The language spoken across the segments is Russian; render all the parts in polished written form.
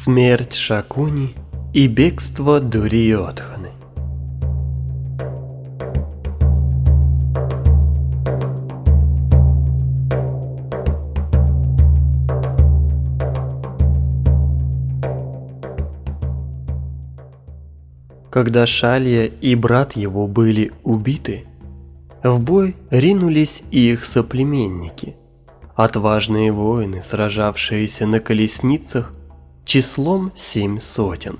Смерть Шакуни и бегство Дурьёдханы. Когда Шалья и брат его были убиты, в бой ринулись их соплеменники, отважные воины, сражавшиеся на колесницах числом 700.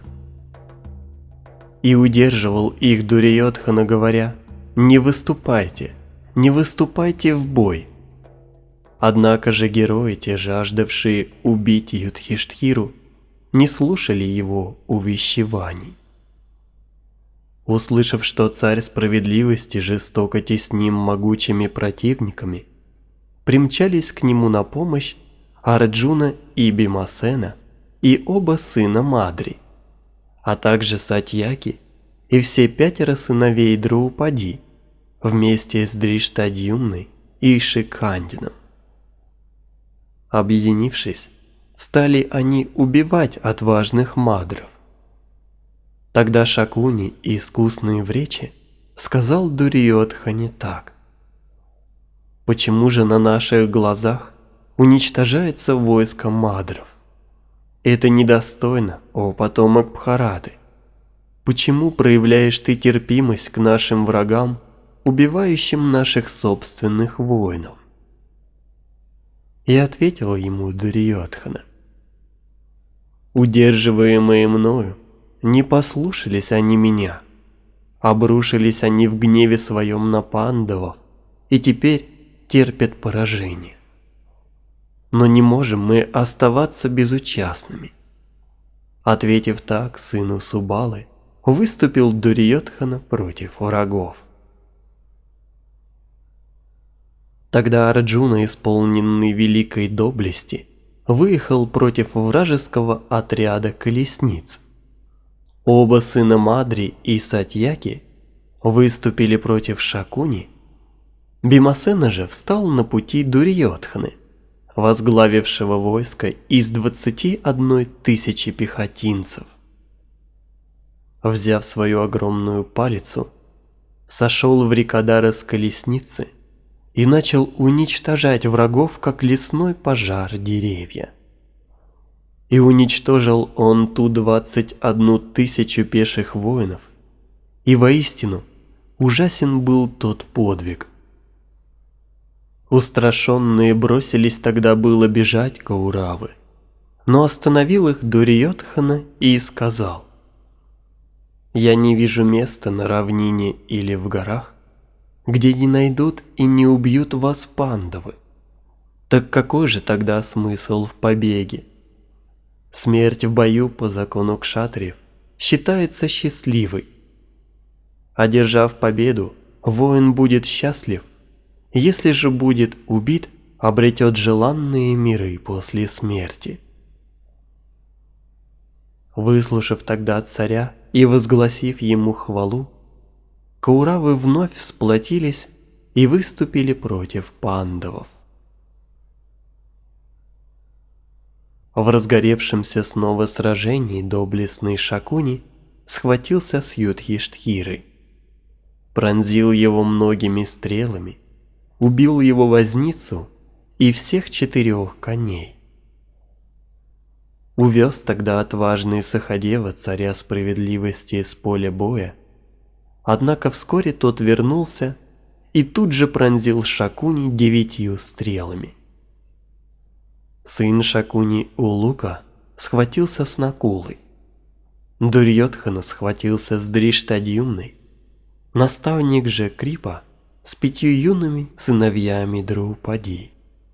И удерживал их Дурьёдхана, говоря: не выступайте в бой. Однако же герои, те жаждавшие убить Юдхиштхиру, не слушали его увещеваний. Услышав, что царь справедливости жестоко тесним могучими противниками, примчались к нему на помощь Арджуна и Бимасена и оба сына Мадри, а также Сатьяки и все 5 сыновей Драупади вместе с Дриштадьюмной и Шикхандином. Объединившись, стали они убивать отважных мадров. Тогда Шакуни, искусный в речи, сказал Дурьёдхане так: «Почему же на наших глазах уничтожается войско мадров? Это недостойно, о потомок Бхараты. Почему проявляешь ты терпимость к нашим врагам, убивающим наших собственных воинов?» И ответил ему Дурьёдхана: «Удерживаемые мною, не послушались они меня, обрушились они в гневе своем на пандавов и теперь терпят поражение. Но не можем мы оставаться безучастными». Ответив так сыну Субалы, выступил Дурьёдхана против врагов. Тогда Арджуна, исполненный великой доблести, выехал против вражеского отряда колесниц. Оба сына Мадри и Сатьяки выступили против Шакуни. Бимасена же встал на пути Дурьёдханы, возглавившего войско из 21 тысячи пехотинцев. Взяв свою огромную палицу, сошел в Рикадара с колесницы и начал уничтожать врагов, как лесной пожар, деревья. И уничтожил он ту 21 тысячу пеших воинов, и воистину ужасен был тот подвиг. Устрашенные бросились тогда было бежать Кауравы, но остановил их Дурьёдхана и сказал: «Я не вижу места на равнине или в горах, где не найдут и не убьют вас пандавы. Так какой же тогда смысл в побеге? Смерть в бою по закону кшатриев считается счастливой. Одержав победу, воин будет счастлив, если же будет убит, обретет желанные миры после смерти». Выслушав тогда царя и возгласив ему хвалу, Кауравы вновь сплотились и выступили против пандавов. В разгоревшемся снова сражении доблестный Шакуни схватился с Юдхиштхирой, пронзил его многими стрелами, убил его возницу и всех 4 коней. Увез тогда отважный Сахадева царя справедливости с поля боя, однако вскоре тот вернулся и тут же пронзил Шакуни 9 стрелами. Сын Шакуни Улука схватился с Накулой, Дурьёдхана схватился с Дриштадьюмной, наставник же Крипа с 5 юными сыновьями Драупади.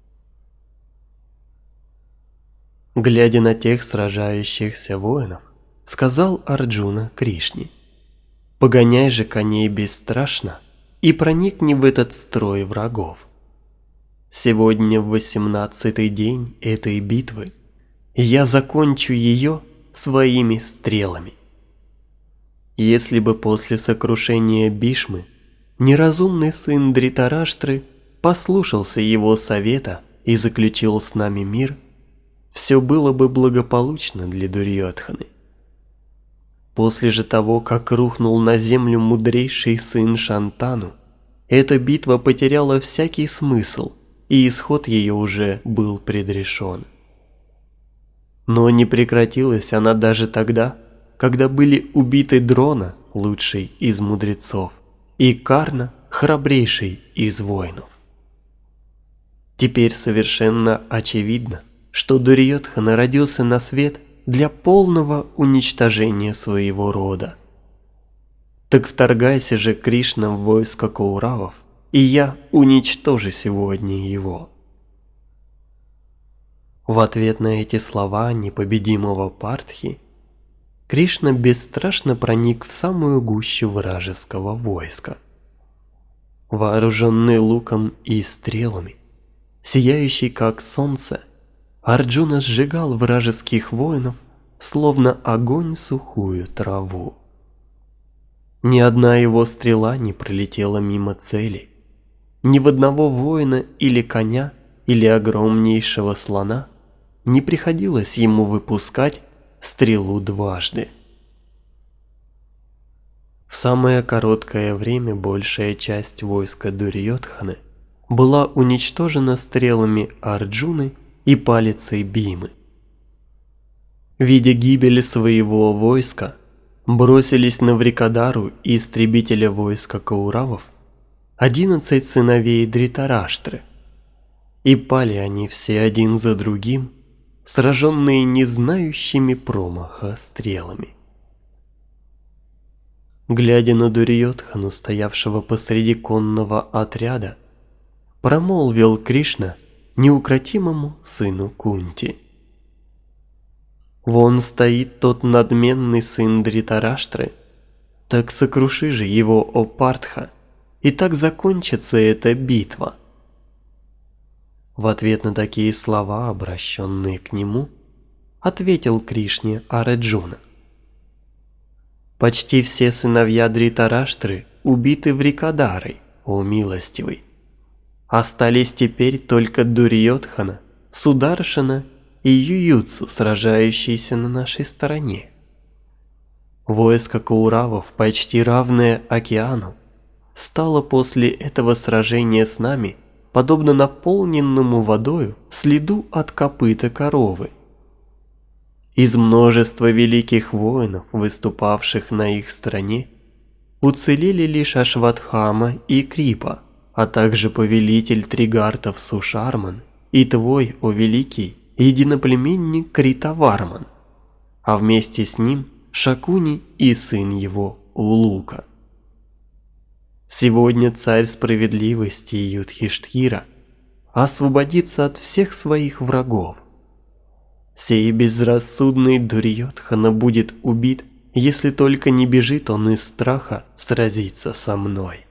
Глядя на тех сражающихся воинов, сказал Арджуна Кришне: «Погоняй же коней бесстрашно и проникни в этот строй врагов. Сегодня в 18-й день этой битвы я закончу ее своими стрелами». Если бы после сокрушения Бишмы неразумный сын Дритараштры послушался его совета и заключил с нами мир, все было бы благополучно для Дурьёдханы. После же того, как рухнул на землю мудрейший сын Шантану, эта битва потеряла всякий смысл, и исход ее уже был предрешен. Но не прекратилась она даже тогда, когда были убиты Дрона, лучший из мудрецов, и Карна, храбрейший из воинов. Теперь совершенно очевидно, что Дурьёдхана родился на свет для полного уничтожения своего рода. Так вторгайся же, Кришна, в войско Кауравов, и я уничтожу сегодня его. В ответ на эти слова непобедимого Партхи Кришна бесстрашно проник в самую гущу вражеского войска. Вооруженный луком и стрелами, сияющий как солнце, Арджуна сжигал вражеских воинов, словно огонь сухую траву. Ни одна его стрела не пролетела мимо цели. Ни в одного воина или коня, или огромнейшего слона не приходилось ему выпускать стрелу дважды. В самое короткое время большая часть войска Дурьёдханы была уничтожена стрелами Арджуны и палицей Бимы. Видя гибель своего войска, бросились на Врикадару и истребителя войска Кауравов 11 сыновей Дритараштры, и пали они все один за другим, сраженные не знающими промаха стрелами. Глядя на Дурьёдхану, стоявшего посреди конного отряда, промолвил Кришна неукротимому сыну Кунти: «Вон стоит тот надменный сын Дритараштры, так сокруши же его, о Партха, и так закончится эта битва». В ответ на такие слова, обращенные к нему, ответил Кришне Арджуна: «Почти все сыновья Дритараштры убиты Врикадарой, о милостивый. Остались теперь только Дурьёдхана, Сударшана и Ююцу, сражающиеся на нашей стороне. Войско Кауравов, почти равное океану, стало после этого сражения с нами подобно наполненному водою следу от копыта коровы. Из множества великих воинов, выступавших на их стороне, уцелели лишь Ашватхама и Крипа, а также повелитель Тригартов Сушарман и твой, о великий, единоплеменник Критаварман, а вместе с ним Шакуни и сын его Улука. Сегодня царь справедливости Юдхиштхира освободится от всех своих врагов. Сей безрассудный Дурьёдхана будет убит, если только не бежит он из страха сразиться со мной».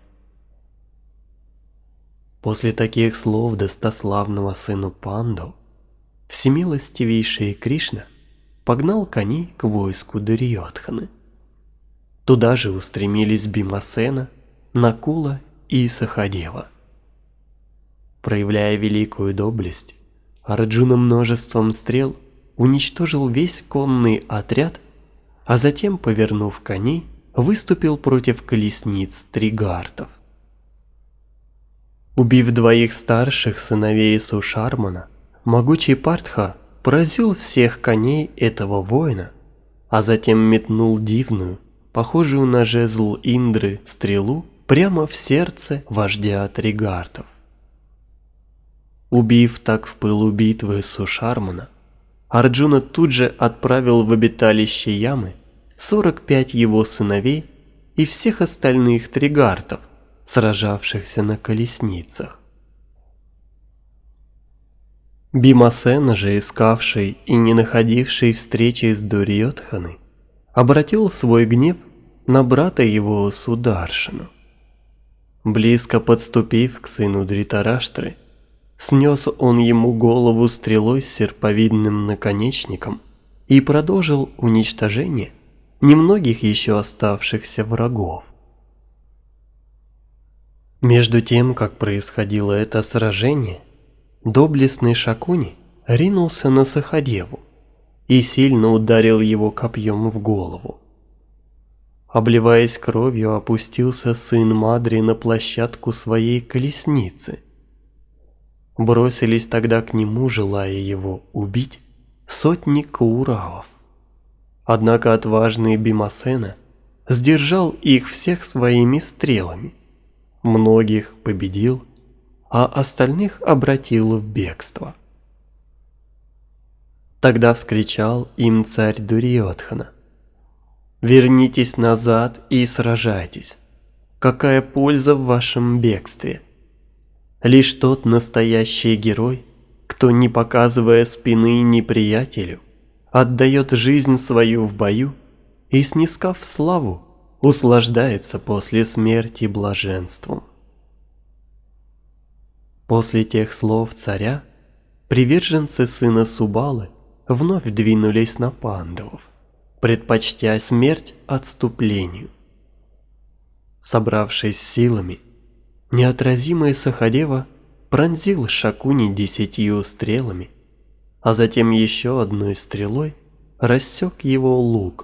После таких слов достославного сыну Панду всемилостивейший Кришна погнал коней к войску Дурьёдханы. Туда же устремились Бимасена, Накула и Сахадева. Проявляя великую доблесть, Арджуна множеством стрел уничтожил весь конный отряд, а затем, повернув коней, выступил против колесниц Тригартов. Убив двоих старших сыновей Сушармана, могучий Партха поразил всех коней этого воина, а затем метнул дивную, похожую на жезл Индры, стрелу прямо в сердце вождя Тригартов. Убив так в пылу битвы Сушармана, Арджуна тут же отправил в обиталище Ямы 45 его сыновей и всех остальных Тригартов, сражавшихся на колесницах. Бимасена же, искавший и не находивший встречи с Дурьёдханой, обратил свой гнев на брата его Сударшану. Близко подступив к сыну Дритараштры, снес он ему голову стрелой с серповидным наконечником и продолжил уничтожение немногих еще оставшихся врагов. Между тем, как происходило это сражение, доблестный Шакуни ринулся на Сахадеву и сильно ударил его копьем в голову. Обливаясь кровью, опустился сын Мадри на площадку своей колесницы. Бросились тогда к нему, желая его убить, сотни кауравов. Однако отважный Бимасена сдержал их всех своими стрелами, многих победил, а остальных обратил в бегство. Тогда вскричал им царь Дурьёдхана: «Вернитесь назад и сражайтесь. Какая польза в вашем бегстве? Лишь тот настоящий герой, кто, не показывая спины неприятелю, отдает жизнь свою в бою и, снискав славу, услаждается после смерти блаженством». После тех слов царя приверженцы сына Субалы вновь двинулись на пандавов, предпочтя смерть отступлению. Собравшись силами, неотразимый Сахадева пронзил Шакуни 10 стрелами, а затем еще одной стрелой рассек его лук.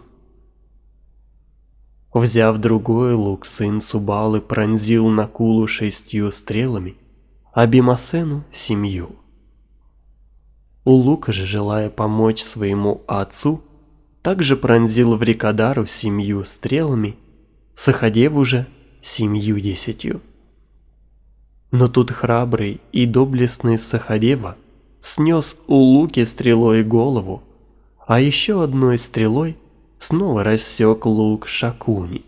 Взяв другой лук, сын Субалы пронзил Накулу 6 стрелами, а Бимасену 7. Улука же, желая помочь своему отцу, также пронзил Врикадару 7 стрелами, Сахадеву же 70. Но тут храбрый и доблестный Сахадева снес Улуке стрелой голову, а еще одной стрелой снова рассек лук Шакуни.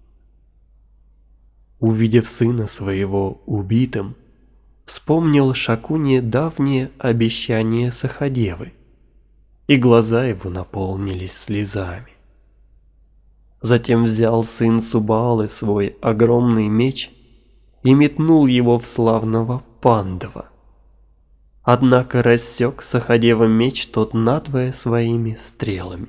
Увидев сына своего убитым, вспомнил Шакуни давнее обещание Сахадевы, и глаза его наполнились слезами. Затем взял сын Субалы свой огромный меч и метнул его в славного Пандава. Однако рассек Сахадева меч тот надвое своими стрелами.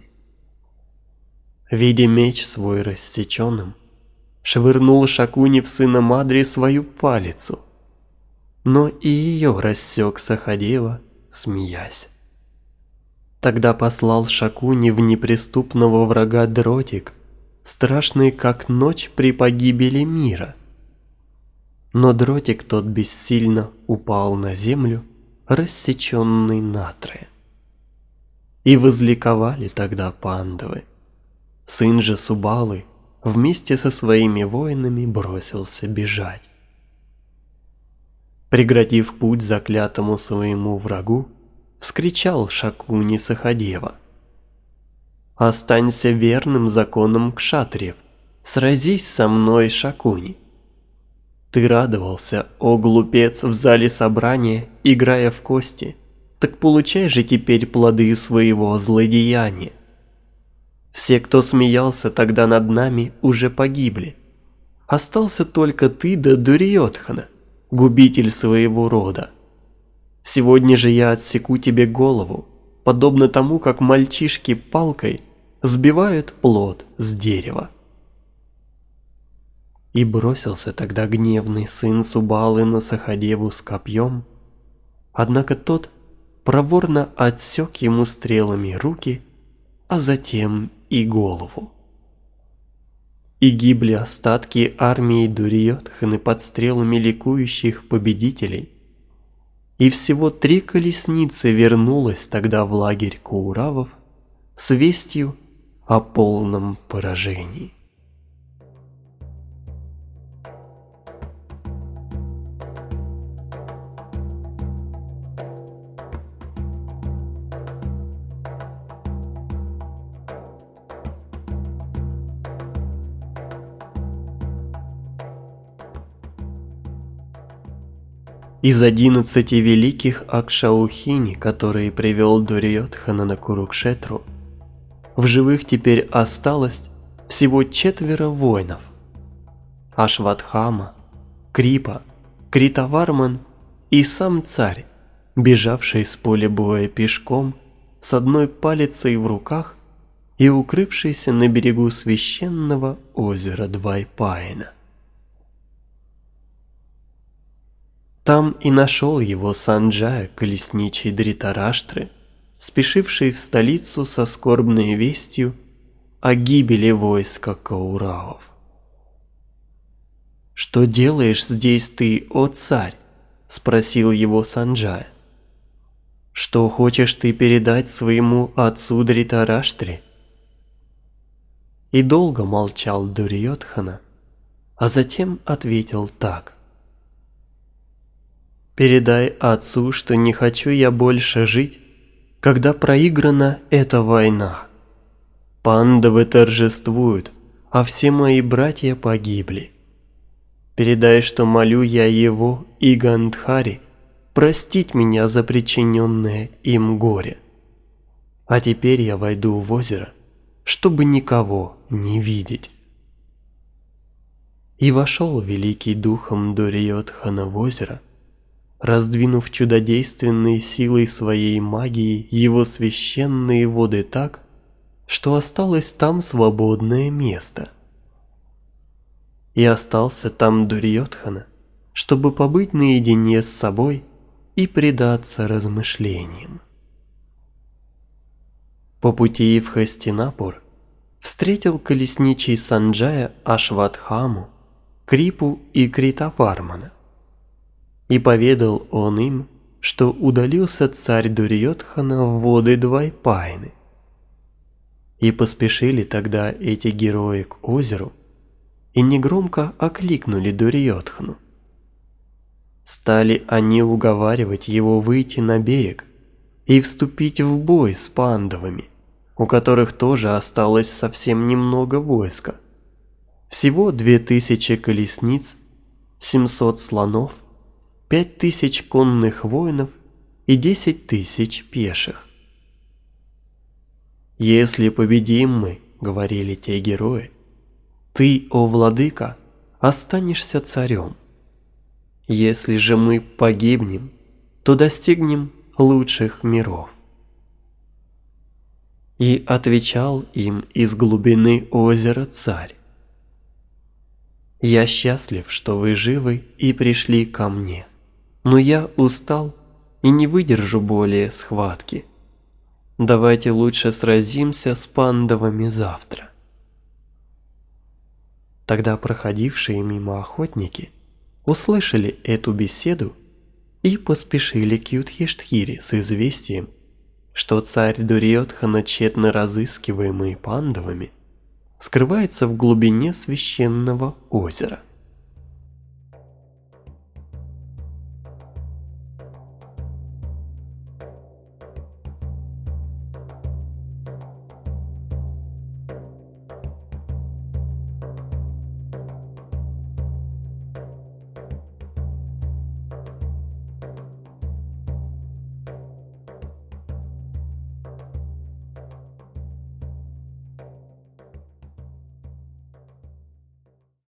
Видя меч свой рассеченным, швырнул Шакуни в сына Мадри свою палицу, но и ее рассек Сахадева, смеясь. Тогда послал Шакуни в неприступного врага дротик, страшный как ночь при погибели мира. Но дротик тот бессильно упал на землю, рассеченный натрое. И возликовали тогда пандавы. Сын же Субалы вместе со своими воинами бросился бежать. Преградив путь заклятому своему врагу, вскричал Шакуни Сахадева: «Останься верным законам кшатриев, сразись со мной, Шакуни». Ты радовался, о глупец, в зале собрания, играя в кости, так получай же теперь плоды своего злодеяния. Все, кто смеялся тогда над нами, уже погибли. Остался только ты да Дурьёдхана, губитель своего рода. Сегодня же я отсеку тебе голову, подобно тому, как мальчишки палкой сбивают плод с дерева. И бросился тогда гневный сын Субалы на Сахадеву с копьем, однако тот проворно отсек ему стрелами руки, а затем и голову. И гибли остатки армии Дурьёдханы под стрелами ликующих победителей, и всего 3 колесницы вернулось тогда в лагерь кауравов с вестью о полном поражении. Из 11 великих Акшаухини, которые привел Дурьёдхана на Курукшетру, в живых теперь осталось всего 4 воинов: Ашватхама, Крипа, Критаварман и сам царь, бежавший с поля боя пешком, с одной палицей в руках и укрывшийся на берегу священного озера Двайпаяна. Там и нашел его Санджая, колесничий Дритараштры, спешивший в столицу со скорбной вестью о гибели войска Кауравов. «Что делаешь здесь ты, о царь?» – спросил его Санджая. «Что хочешь ты передать своему отцу Дритараштре?» И долго молчал Дурьёдхана, а затем ответил так. «Передай отцу, что не хочу я больше жить, когда проиграна эта война. Пандавы торжествуют, а все мои братья погибли. Передай, что молю я его и Гандхари простить меня за причиненное им горе. А теперь я войду в озеро, чтобы никого не видеть». И вошел великий духом Дурьёдхана в озеро, раздвинув чудодейственной силой своей магии его священные воды так, что осталось там свободное место. И остался там Дурьёдхана, чтобы побыть наедине с собой и предаться размышлениям. По пути в Хастинапур встретил колесничий Санджая Ашватхаму, Крипу и Критавармана. И поведал он им, что удалился царь Дурьёдхана в воды Двайпайны. И поспешили тогда эти герои к озеру, и негромко окликнули Дурьёдхану. Стали они уговаривать его выйти на берег и вступить в бой с пандавами, у которых тоже осталось совсем немного войска. Всего 2000 колесниц, 700 слонов, 5000 конных воинов и 10 000 пеших. «Если победим мы, — говорили те герои, — ты, о владыка, останешься царем. Если же мы погибнем, то достигнем лучших миров». И отвечал им из глубины озера царь: «Я счастлив, что вы живы и пришли ко мне, но я устал и не выдержу более схватки. Давайте лучше сразимся с пандавами завтра». Тогда проходившие мимо охотники услышали эту беседу и поспешили к Юдхиштхире с известием, что царь Дурьёдхана, тщетно разыскиваемый пандавами, скрывается в глубине священного озера.